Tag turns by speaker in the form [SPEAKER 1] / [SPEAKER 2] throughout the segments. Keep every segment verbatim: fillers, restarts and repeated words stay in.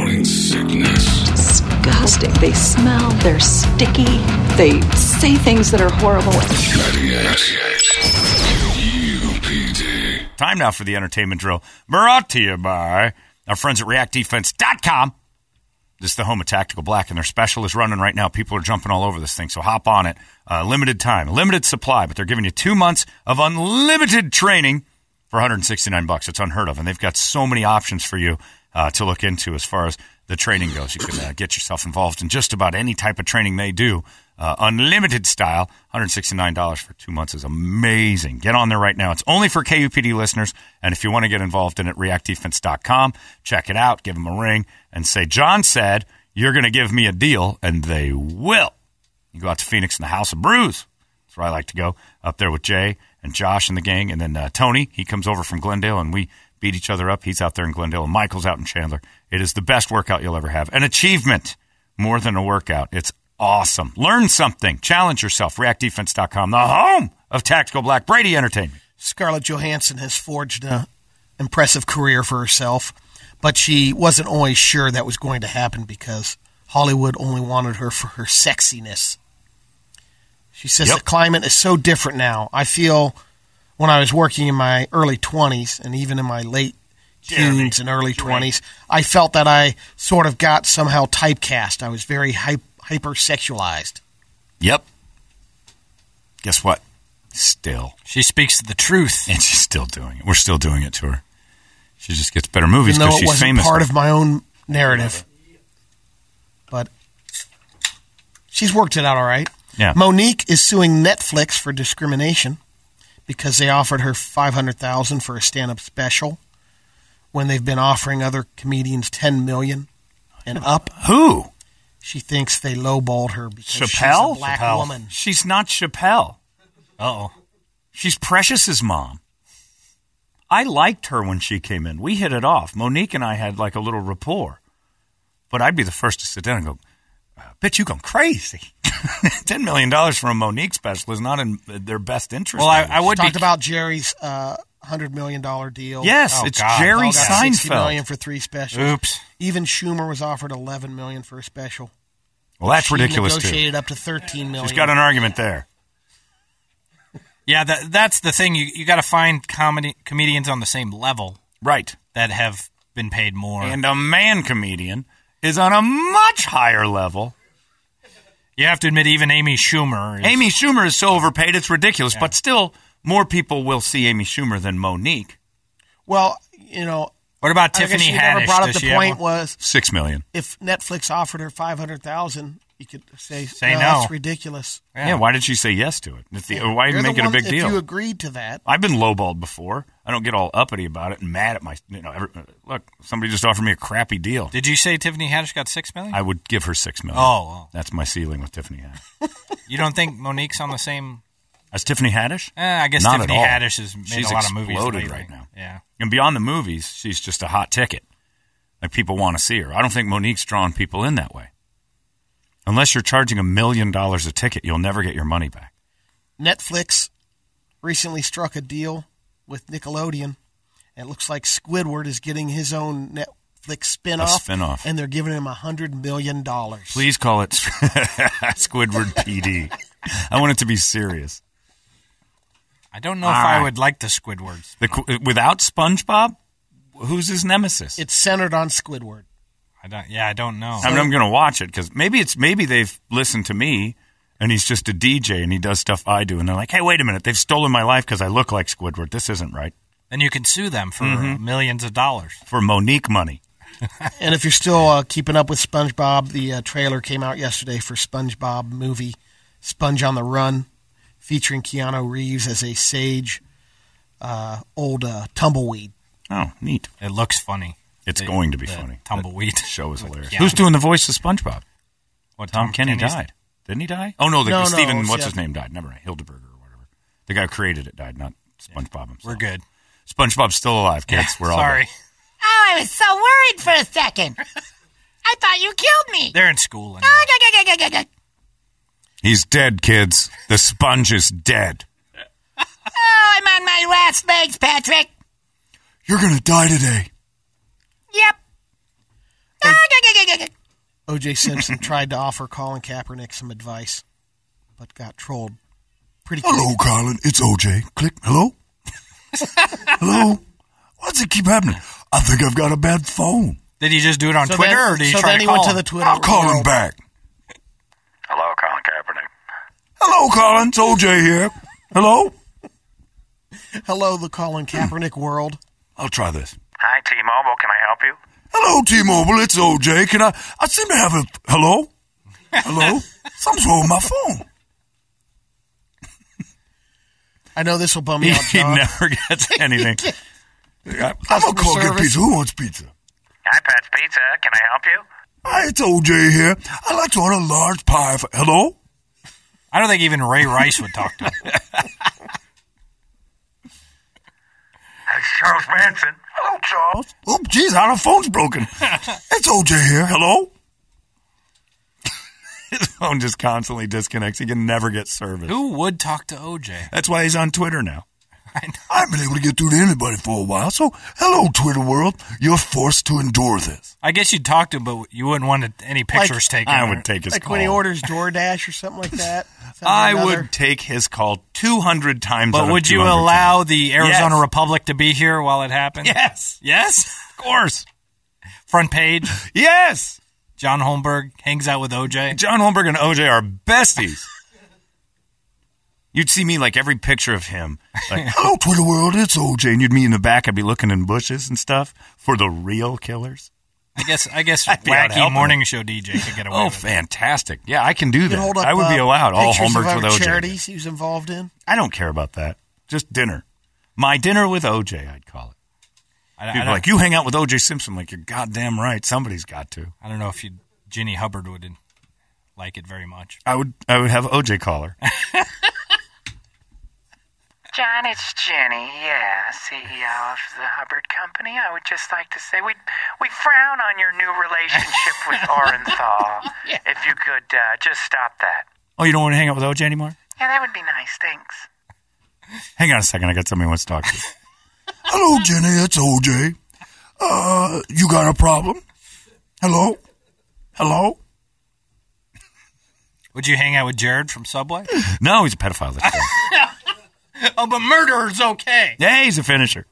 [SPEAKER 1] morning sickness.
[SPEAKER 2] Disgusting. They smell. They're sticky. They say things that are horrible.
[SPEAKER 1] U P D.
[SPEAKER 3] Time now for the entertainment drill. Brought to you by our friends at react defense dot com. This is the home of Tactical Black, and their special is running right now. People are jumping all over this thing, so hop on it. Uh, limited time, limited supply, but they're giving you two months of unlimited training for one hundred sixty-nine bucks. It's unheard of, and they've got so many options for you uh, to look into as far as the training goes. You can uh, get yourself involved in just about any type of training they do. Uh, unlimited style, one hundred sixty-nine dollars for two months is amazing. Get on there right now. It's only for K U P D listeners, and if you want to get involved in it, react defense dot com. Check it out, give them a ring, and say, John said you're going to give me a deal, and they will. You go out to Phoenix in the House of Brews. That's where I like to go, up there with Jay and Josh and the gang, and then uh, Tony, he comes over from Glendale, and we beat each other up. He's out there in Glendale, and Michael's out in Chandler. It is the best workout you'll ever have. An achievement more than a workout. It's awesome. Learn something. Challenge yourself. react defense dot com, the home of Tactical Black. Brady Entertainment.
[SPEAKER 4] Scarlett Johansson has forged an impressive career for herself, but she wasn't always sure that was going to happen because Hollywood only wanted her for her sexiness. She says
[SPEAKER 3] Yep.
[SPEAKER 4] the climate is so different now. I feel when I was working in my early twenties and even in my late
[SPEAKER 3] Jeremy,
[SPEAKER 4] teens and early twenties, I felt that I sort of got somehow typecast. I was very hype, hypersexualized.
[SPEAKER 3] Yep. Guess what? Still.
[SPEAKER 5] She speaks the truth.
[SPEAKER 3] And she's still doing it. We're still doing it to her. She just gets better movies
[SPEAKER 4] Even though
[SPEAKER 3] because
[SPEAKER 4] it
[SPEAKER 3] she's
[SPEAKER 4] wasn't
[SPEAKER 3] famous.
[SPEAKER 4] part of my own narrative. But she's worked it out all right.
[SPEAKER 3] Yeah.
[SPEAKER 4] Monique is suing Netflix for discrimination because they offered her five hundred thousand dollars for a stand-up special when they've been offering other comedians ten million dollars and up.
[SPEAKER 3] Who?
[SPEAKER 4] She thinks they lowballed her because
[SPEAKER 3] Chappelle?
[SPEAKER 4] she's a black
[SPEAKER 3] Chappelle.
[SPEAKER 4] woman.
[SPEAKER 3] She's not Chappelle.
[SPEAKER 5] Uh-oh.
[SPEAKER 3] She's Precious's mom. I liked her when she came in. We hit it off. Monique and I had like a little rapport. But I'd be the first to sit down and go, bitch, you gone crazy. ten million dollars for a Monique special is not in their best interest.
[SPEAKER 5] Well, I, I would
[SPEAKER 4] Talked
[SPEAKER 5] be...
[SPEAKER 4] about Jerry's uh, one hundred million dollars deal.
[SPEAKER 3] Yes,
[SPEAKER 5] Oh,
[SPEAKER 3] it's
[SPEAKER 5] God.
[SPEAKER 3] Jerry
[SPEAKER 4] All got sixty million
[SPEAKER 3] Seinfeld.
[SPEAKER 4] dollars for three specials.
[SPEAKER 5] Oops.
[SPEAKER 4] Even Schumer was offered eleven million dollars for a special.
[SPEAKER 3] Well, that's
[SPEAKER 4] She
[SPEAKER 3] ridiculous, too.
[SPEAKER 4] negotiated up to thirteen million dollars.
[SPEAKER 3] She's got an argument there.
[SPEAKER 5] Yeah, that, that's the thing. You you got to find comedy comedians on the same level
[SPEAKER 3] Right.
[SPEAKER 5] that have been paid more.
[SPEAKER 3] And a man comedian is on a much higher level.
[SPEAKER 5] you have to admit, even Amy Schumer. Is,
[SPEAKER 3] Amy Schumer is so overpaid, it's ridiculous. But still, more people will see Amy Schumer than Monique.
[SPEAKER 4] Well, you know,
[SPEAKER 5] What about
[SPEAKER 4] I guess
[SPEAKER 5] Tiffany
[SPEAKER 4] she
[SPEAKER 5] Haddish?
[SPEAKER 4] never brought up
[SPEAKER 5] Does
[SPEAKER 4] the
[SPEAKER 5] she have
[SPEAKER 4] point
[SPEAKER 5] one?
[SPEAKER 4] was
[SPEAKER 3] Six million.
[SPEAKER 4] if Netflix offered her five hundred thousand dollars, you could say,
[SPEAKER 5] Say
[SPEAKER 4] no,
[SPEAKER 5] no.
[SPEAKER 4] that's ridiculous.
[SPEAKER 3] Yeah. Why did she say yes to it? If the, why
[SPEAKER 4] You're
[SPEAKER 3] even
[SPEAKER 4] the
[SPEAKER 3] make it a
[SPEAKER 4] one-
[SPEAKER 3] big deal?
[SPEAKER 4] If you agreed to that.
[SPEAKER 3] I've been lowballed before. I don't get all uppity about it and mad at my. You know, every, look, somebody just offered me a crappy deal.
[SPEAKER 5] Did you say Tiffany Haddish got six million?
[SPEAKER 3] I would give her six million.
[SPEAKER 5] Oh, oh.
[SPEAKER 3] That's my ceiling with Tiffany Haddish.
[SPEAKER 5] You don't think Monique's on the same?
[SPEAKER 3] As Tiffany Haddish?
[SPEAKER 5] Eh, I guess
[SPEAKER 3] Not
[SPEAKER 5] Tiffany
[SPEAKER 3] at all.
[SPEAKER 5] Haddish has made
[SPEAKER 3] She's
[SPEAKER 5] a lot of movies
[SPEAKER 3] exploded
[SPEAKER 5] lately.
[SPEAKER 3] right now.
[SPEAKER 5] Yeah.
[SPEAKER 3] And beyond the movies, she's just a hot ticket. Like, people want to see her. I don't think Monique's drawing people in that way. Unless you're charging a million dollars a ticket, you'll never get your money back.
[SPEAKER 4] Netflix recently struck a deal with Nickelodeon. And it looks like Squidward is getting his own Netflix spinoff.
[SPEAKER 3] A spin-off.
[SPEAKER 4] And they're giving him one hundred million dollars.
[SPEAKER 3] Please call it Squidward P D. I want it to be serious.
[SPEAKER 5] I don't know if
[SPEAKER 3] Ah.
[SPEAKER 5] I would like the Squidwards.
[SPEAKER 3] The, qu- without SpongeBob, who's his nemesis?
[SPEAKER 4] It's centered on Squidward.
[SPEAKER 5] I don't. Yeah, I don't know.
[SPEAKER 3] I mean, I'm going to watch it because maybe it's maybe they've listened to me and he's just a D J and he does stuff I do and they're like, hey, wait a minute, they've stolen my life because I look like Squidward. This isn't right.
[SPEAKER 5] Then you can sue them for
[SPEAKER 3] Mm-hmm.
[SPEAKER 5] millions of dollars.
[SPEAKER 3] For Monique money.
[SPEAKER 4] And if you're still uh, keeping up with SpongeBob, the uh, trailer came out yesterday for SpongeBob movie Sponge on the Run, featuring Keanu Reeves as a sage, uh, old uh, tumbleweed.
[SPEAKER 3] Oh, neat.
[SPEAKER 5] It looks funny.
[SPEAKER 3] It's
[SPEAKER 5] The-
[SPEAKER 3] going to be
[SPEAKER 5] the
[SPEAKER 3] funny.
[SPEAKER 5] Tumbleweed.
[SPEAKER 3] The show is hilarious.
[SPEAKER 5] Yeah.
[SPEAKER 3] Who's doing the voice of SpongeBob?
[SPEAKER 5] What,
[SPEAKER 3] Tom, Kenny
[SPEAKER 5] Kenny's-
[SPEAKER 3] died. Didn't he die? Oh, no, the,
[SPEAKER 4] No, no,
[SPEAKER 3] Stephen,
[SPEAKER 4] it's
[SPEAKER 3] what's
[SPEAKER 4] the
[SPEAKER 3] his
[SPEAKER 4] other-
[SPEAKER 3] name died. Never mind. Hildeberger or whatever. The guy who created it died, not SpongeBob himself.
[SPEAKER 5] We're good.
[SPEAKER 3] SpongeBob's still alive, kids.
[SPEAKER 5] Yeah,
[SPEAKER 3] We're all
[SPEAKER 5] sorry.
[SPEAKER 3] good.
[SPEAKER 6] Oh, I was so worried for a second. I thought you killed me.
[SPEAKER 5] They're in school. And
[SPEAKER 6] Oh,
[SPEAKER 3] He's dead, kids. The sponge is dead.
[SPEAKER 6] I'm on my last legs, Patrick.
[SPEAKER 3] You're going to die today.
[SPEAKER 6] Yep.
[SPEAKER 4] O J Simpson tried to offer Colin Kaepernick some advice, but got trolled pretty quick.
[SPEAKER 1] Hello, Colin. It's O J. Click. Hello? Hello? Why does it keep happening? I think I've got a bad phone.
[SPEAKER 5] Did he just do it on
[SPEAKER 4] So
[SPEAKER 5] Twitter,
[SPEAKER 4] then,
[SPEAKER 5] or did he
[SPEAKER 4] so
[SPEAKER 5] try
[SPEAKER 4] then
[SPEAKER 5] to
[SPEAKER 4] he
[SPEAKER 5] call
[SPEAKER 4] went to
[SPEAKER 5] him?
[SPEAKER 4] the Twitter
[SPEAKER 1] I'll call him
[SPEAKER 4] world.
[SPEAKER 1] back.
[SPEAKER 3] Hello, Colin Kaepernick.
[SPEAKER 1] Hello, Colin. It's O J here. Hello?
[SPEAKER 4] Hello, the Colin Kaepernick world.
[SPEAKER 1] I'll try this.
[SPEAKER 3] Hi, T-Mobile. Can I help you?
[SPEAKER 1] Hello, T-Mobile. It's O J. Can I... I seem to have a... Hello? Hello? Something's wrong with my phone.
[SPEAKER 4] I know this will bum
[SPEAKER 3] He,
[SPEAKER 4] me out,
[SPEAKER 3] he
[SPEAKER 4] John.
[SPEAKER 3] never gets anything.
[SPEAKER 1] I, I'm going to call get
[SPEAKER 4] service.
[SPEAKER 1] pizza. Who wants pizza?
[SPEAKER 3] Hi, Pat's Pizza. Can I help you?
[SPEAKER 1] Hi, it's O J here. I'd like to order a large pie for... Hello?
[SPEAKER 5] I don't think even Ray Rice would talk to him.
[SPEAKER 3] It's Charles Manson.
[SPEAKER 1] Hello, Charles. Oh, geez, our phone's broken. It's O J here. Hello?
[SPEAKER 3] His phone just constantly disconnects. He can never get service.
[SPEAKER 5] Who would talk to O J?
[SPEAKER 3] That's why he's on Twitter now.
[SPEAKER 5] I know.
[SPEAKER 1] I haven't been able to get through to anybody for a while, so hello, Twitter world. You're forced to endure this.
[SPEAKER 5] I guess you'd talk to him, but you wouldn't want any pictures taken.
[SPEAKER 3] I
[SPEAKER 5] or-
[SPEAKER 3] would take his
[SPEAKER 4] Like
[SPEAKER 3] call.
[SPEAKER 4] when he orders DoorDash or something like that. Send
[SPEAKER 3] I
[SPEAKER 4] another.
[SPEAKER 3] would take his call two hundred times out
[SPEAKER 5] But
[SPEAKER 3] of
[SPEAKER 5] would you
[SPEAKER 3] two hundred
[SPEAKER 5] allow
[SPEAKER 3] times.
[SPEAKER 5] the Arizona
[SPEAKER 3] Yes.
[SPEAKER 5] Republic to be here while it happens?
[SPEAKER 3] Yes.
[SPEAKER 5] Yes?
[SPEAKER 3] Of course.
[SPEAKER 5] Front page.
[SPEAKER 3] Yes.
[SPEAKER 5] John Holmberg hangs out with O J.
[SPEAKER 3] John Holmberg and O J are besties. You'd see me like every picture of him. Like, hello, Twitter world. It's O J. And you'd me in the back. I'd be looking in bushes and stuff for the real killers.
[SPEAKER 5] I guess I guess
[SPEAKER 3] I'd be out
[SPEAKER 5] wacky
[SPEAKER 3] helping
[SPEAKER 5] morning
[SPEAKER 3] him.
[SPEAKER 5] show D J could get away
[SPEAKER 3] Oh,
[SPEAKER 5] with it.
[SPEAKER 3] fantastic. Yeah, I can do
[SPEAKER 4] You can
[SPEAKER 3] that.
[SPEAKER 4] hold up,
[SPEAKER 3] I would be
[SPEAKER 4] uh,
[SPEAKER 3] allowed. All
[SPEAKER 4] pictures of
[SPEAKER 3] Holmbergs
[SPEAKER 4] other
[SPEAKER 3] with O J.
[SPEAKER 4] charities he was involved in.
[SPEAKER 3] I don't care about that. Just dinner. My dinner with O J, I'd call it.
[SPEAKER 5] I, I,
[SPEAKER 3] People
[SPEAKER 5] don't,
[SPEAKER 3] are like, you hang out with O J Simpson. Like, you're goddamn right. Somebody's got to.
[SPEAKER 5] I don't know if you Ginny Hubbard would like it very much.
[SPEAKER 3] I would I would have O J call her.
[SPEAKER 7] John, it's Jenny, yeah, C E O of the Hubbard Company. I would just like to say we we frown on your new relationship with Orenthal. If you could uh, just stop that.
[SPEAKER 3] Oh, you don't want to hang out with O J anymore?
[SPEAKER 7] Yeah, that would be nice, thanks.
[SPEAKER 3] Hang on a second. I got somebody who wants to talk to you.
[SPEAKER 1] Hello, Jenny. It's O J. Uh, you got a problem? Hello? Hello?
[SPEAKER 5] Would you hang out with Jared from Subway?
[SPEAKER 3] No, he's a pedophile. That's right.
[SPEAKER 5] Oh, but murderer's okay.
[SPEAKER 3] Yeah, he's a finisher.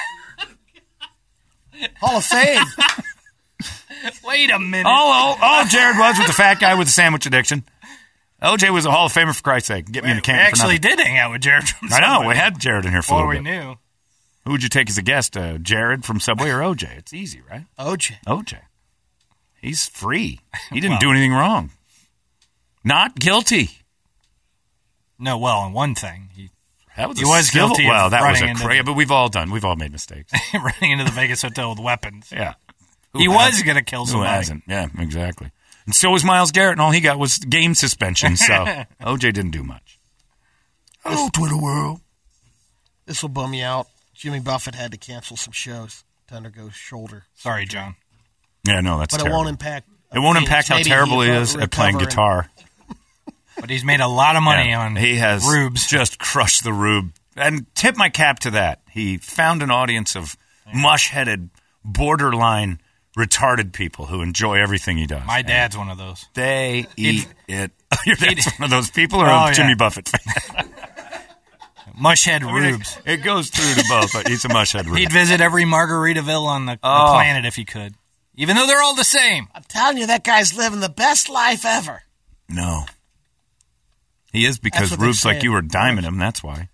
[SPEAKER 4] Hall of Fame.
[SPEAKER 5] Wait a minute.
[SPEAKER 3] Oh, oh, oh, Jared was with the fat guy with the sandwich addiction. O J was a Hall of Famer, for Christ's sake. Get me in a
[SPEAKER 5] we
[SPEAKER 3] candy for
[SPEAKER 5] actually
[SPEAKER 3] nothing.
[SPEAKER 5] did hang out with Jared from
[SPEAKER 3] I
[SPEAKER 5] Subway.
[SPEAKER 3] know. We had Jared in here for a
[SPEAKER 5] Before
[SPEAKER 3] little
[SPEAKER 5] we
[SPEAKER 3] bit.
[SPEAKER 5] knew.
[SPEAKER 3] Who would you take as a guest? Uh, Jared from Subway or O J? It's easy, right?
[SPEAKER 4] O J.
[SPEAKER 3] O J. He's free. He didn't
[SPEAKER 5] Well.
[SPEAKER 3] do anything wrong. Not guilty.
[SPEAKER 5] No, well, on one thing, he
[SPEAKER 3] That was
[SPEAKER 5] He
[SPEAKER 3] a
[SPEAKER 5] was
[SPEAKER 3] civil-
[SPEAKER 5] guilty of
[SPEAKER 3] Well, that was
[SPEAKER 5] running
[SPEAKER 3] a
[SPEAKER 5] into
[SPEAKER 3] crazy.
[SPEAKER 5] the-
[SPEAKER 3] But we've all done. We've all made mistakes.
[SPEAKER 5] running into the Vegas hotel with weapons.
[SPEAKER 3] Yeah.
[SPEAKER 5] He
[SPEAKER 3] Who
[SPEAKER 5] was
[SPEAKER 3] hasn't?
[SPEAKER 5] going to kill
[SPEAKER 3] Who
[SPEAKER 5] somebody.
[SPEAKER 3] hasn't? Yeah, exactly. And so was Myles Garrett, and all he got was game suspension. So O J didn't do much.
[SPEAKER 1] Hello, Twitter world.
[SPEAKER 4] This will bum you out. Jimmy Buffett had to cancel some shows to undergo shoulder.
[SPEAKER 5] Sorry, John.
[SPEAKER 3] Yeah, no, that's
[SPEAKER 4] But
[SPEAKER 3] terrible.
[SPEAKER 4] it won't impact.
[SPEAKER 3] It won't
[SPEAKER 4] Phoenix.
[SPEAKER 3] impact how
[SPEAKER 4] Maybe
[SPEAKER 3] terrible he
[SPEAKER 4] he'll
[SPEAKER 3] is at playing
[SPEAKER 4] recover and-
[SPEAKER 3] guitar.
[SPEAKER 5] But he's made a lot of money
[SPEAKER 3] Yeah,
[SPEAKER 5] on
[SPEAKER 3] he has
[SPEAKER 5] rubes.
[SPEAKER 3] just crushed the rube. And tip my cap to that. He found an audience of mush-headed, borderline retarded people who enjoy everything he does.
[SPEAKER 5] My
[SPEAKER 3] And
[SPEAKER 5] dad's one of those.
[SPEAKER 3] They eat it. Your dad's
[SPEAKER 5] He'd-
[SPEAKER 3] one of those people or
[SPEAKER 5] Oh,
[SPEAKER 3] a Jimmy
[SPEAKER 5] yeah.
[SPEAKER 3] Buffett fan?
[SPEAKER 5] Mushhead
[SPEAKER 3] I mean,
[SPEAKER 5] rubes.
[SPEAKER 3] It, it goes through to both, but he's a mushhead rube.
[SPEAKER 5] He'd visit every Margaritaville on the, the
[SPEAKER 3] Oh.
[SPEAKER 5] planet if he could. Even though they're all the same.
[SPEAKER 4] I'm telling you, that guy's living the best life ever.
[SPEAKER 3] No. He is because
[SPEAKER 4] That's what they're
[SPEAKER 3] Rube's like
[SPEAKER 4] saying.
[SPEAKER 3] you were diming him. That's why.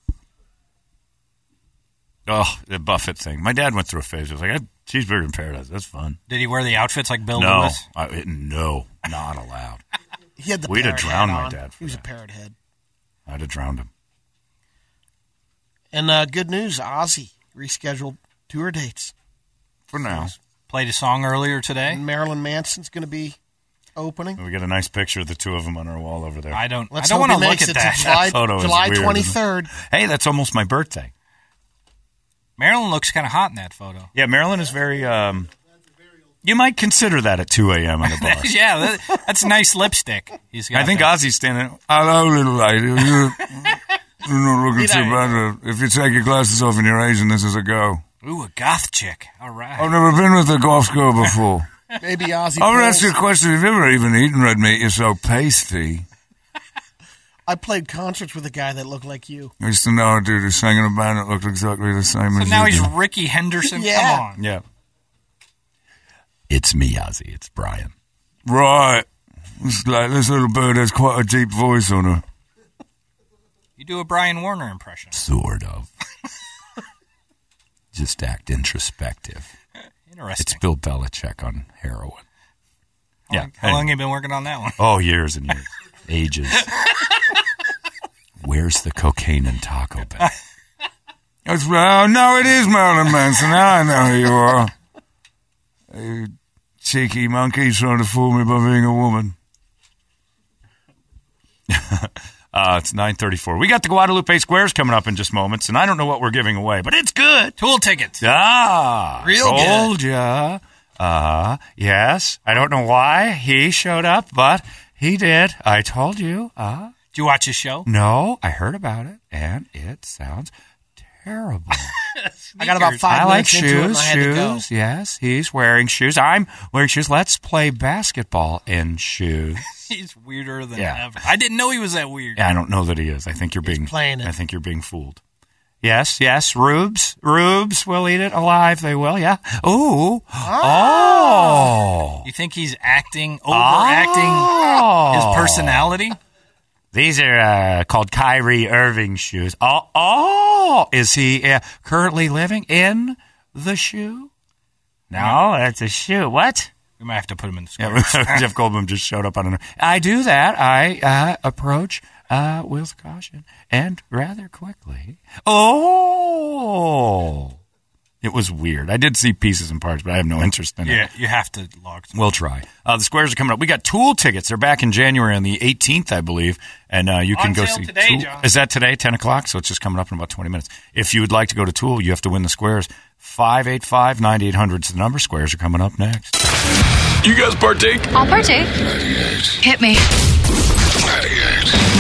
[SPEAKER 3] Oh, the Buffett thing. My dad went through a phase. He was like, "I- cheeseburger in paradise. That's fun.
[SPEAKER 5] Did he wear the outfits like Bill
[SPEAKER 3] No,
[SPEAKER 5] Lewis?
[SPEAKER 3] I, it- no, not allowed.
[SPEAKER 4] He had the
[SPEAKER 3] We'd have
[SPEAKER 4] parrot
[SPEAKER 3] drowned
[SPEAKER 4] hat
[SPEAKER 3] my
[SPEAKER 4] on.
[SPEAKER 3] dad for
[SPEAKER 4] He was
[SPEAKER 3] that.
[SPEAKER 4] a parrot head.
[SPEAKER 3] I'd have drowned him.
[SPEAKER 4] And uh, good news, Ozzy rescheduled tour dates.
[SPEAKER 3] For now.
[SPEAKER 5] Played a song earlier today.
[SPEAKER 4] And Marilyn Manson's going to be opening.
[SPEAKER 3] We got a nice picture of the two of them on our wall over there.
[SPEAKER 5] I don't.
[SPEAKER 4] Let's
[SPEAKER 5] I don't
[SPEAKER 4] hope
[SPEAKER 5] want
[SPEAKER 4] he
[SPEAKER 5] to look
[SPEAKER 4] makes
[SPEAKER 5] at
[SPEAKER 4] it
[SPEAKER 5] that.
[SPEAKER 4] to July,
[SPEAKER 3] That photo is
[SPEAKER 4] July
[SPEAKER 3] weird,
[SPEAKER 4] twenty-third.
[SPEAKER 3] Hey, that's almost my birthday.
[SPEAKER 5] Marilyn looks kind of hot in that photo.
[SPEAKER 3] Yeah, Marilyn is very, um, you might consider that at two a.m. in a bar.
[SPEAKER 5] Yeah, that, that's nice lipstick. He's got
[SPEAKER 3] I think
[SPEAKER 5] there.
[SPEAKER 3] Ozzy's standing. Hello, little lady. You're, you're not looking too bad. If you take your glasses off and you're Asian, this is a go.
[SPEAKER 5] Ooh, a goth chick. All right.
[SPEAKER 3] I've never been with a golf girl before.
[SPEAKER 4] Maybe Ozzy.
[SPEAKER 1] I would ask
[SPEAKER 4] Pulse.
[SPEAKER 1] you a question. Have you ever even eaten red meat? You're so pasty.
[SPEAKER 4] I played concerts with a guy that looked like you.
[SPEAKER 1] I used to know a dude who sang in a band that looked exactly the same
[SPEAKER 5] So
[SPEAKER 1] as
[SPEAKER 5] now
[SPEAKER 1] you
[SPEAKER 5] he's
[SPEAKER 1] do.
[SPEAKER 5] Ricky Henderson.
[SPEAKER 4] Yeah.
[SPEAKER 5] Come on.
[SPEAKER 3] Yeah.
[SPEAKER 1] It's me, Ozzy. It's Brian. Right. It's like this little bird has quite a deep voice on her.
[SPEAKER 5] You do a Brian Warner impression.
[SPEAKER 1] Sort of. Just act introspective.
[SPEAKER 5] Interesting.
[SPEAKER 1] It's Bill Belichick on heroin.
[SPEAKER 5] How
[SPEAKER 3] Yeah.
[SPEAKER 5] long- How long have you been working on that one?
[SPEAKER 3] Oh, years and years.
[SPEAKER 1] Ages. Where's the cocaine and Taco Bell? It's, oh, no, it is Marilyn Manson. Now I know who you are. You cheeky monkey trying to fool me by being a woman.
[SPEAKER 3] Uh, it's nine thirty-four. We got the Guadalupe Squares coming up in just moments, and I don't know what we're giving away, but it's good.
[SPEAKER 5] Tool tickets.
[SPEAKER 3] Ah,
[SPEAKER 4] Real good.
[SPEAKER 3] told ya. Uh, yes. I don't know why he showed up, but he did. I told you. Uh,
[SPEAKER 5] Did you watch his show?
[SPEAKER 3] no, I heard about it, and it sounds terrible.
[SPEAKER 4] I got about five
[SPEAKER 3] I like
[SPEAKER 4] minutes into it and
[SPEAKER 3] shoes.
[SPEAKER 4] I had to go.
[SPEAKER 3] Shoes. Yes, he's wearing shoes. I'm wearing shoes. Let's play basketball in shoes.
[SPEAKER 5] He's weirder than
[SPEAKER 3] Yeah.
[SPEAKER 5] ever. I didn't know he was that weird.
[SPEAKER 3] Yeah, I don't know that he is. I think you're being
[SPEAKER 4] playing it.
[SPEAKER 3] I think you're being fooled. Yes, yes, Rubes, Rubes will eat it alive. They will. Yeah. Ooh. Oh.
[SPEAKER 5] You think he's acting, overacting
[SPEAKER 3] Oh.
[SPEAKER 5] his personality?
[SPEAKER 3] These are uh, called Kyrie Irving shoes. Oh, oh. Is he uh, currently living in the shoe? No, that's a shoe. What?
[SPEAKER 5] We might have to put him in the square.
[SPEAKER 3] Yeah, Jeff Goldblum just showed up. I don't know. I do that. I uh, approach uh, with caution and rather quickly. Oh, it was weird. I did see pieces and parts, but I have no interest in
[SPEAKER 5] Yeah,
[SPEAKER 3] it.
[SPEAKER 5] you have to log. some-
[SPEAKER 3] We'll try. Uh, the squares are coming up. We got Tool tickets. They're back in January on the eighteenth, I believe, and uh, you can
[SPEAKER 5] On
[SPEAKER 3] go
[SPEAKER 5] sale
[SPEAKER 3] see
[SPEAKER 5] today,
[SPEAKER 3] Tool.
[SPEAKER 5] John.
[SPEAKER 3] Is that today, ten o'clock? So it's just coming up in about twenty minutes. If you would like to go to Tool, you have to win the squares. five eight five, nine eight hundred is the number. Squares are coming up next.
[SPEAKER 8] You guys partake?
[SPEAKER 9] I'll partake. Hit me.
[SPEAKER 8] ninety-eight.